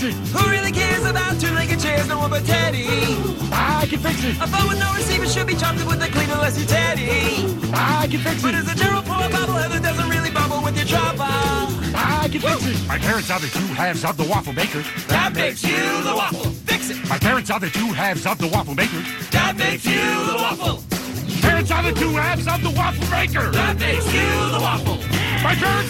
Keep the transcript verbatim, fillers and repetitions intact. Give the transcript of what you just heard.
fix it. Who really cares about two-legged chairs? No one but Teddy. I can fix it. A phone with no receiver should be chopped up with a cleaner unless you're Teddy. I can fix But it. as a general pour a bobblehead that doesn't really bubble with your chopper. I can fix it. My parents are the two halves of the waffle maker. That makes you the waffle. Fix it. My parents are the two halves of the waffle maker. That makes you the waffle. Parents are the two halves of the waffle maker. That makes you the waffle. My parents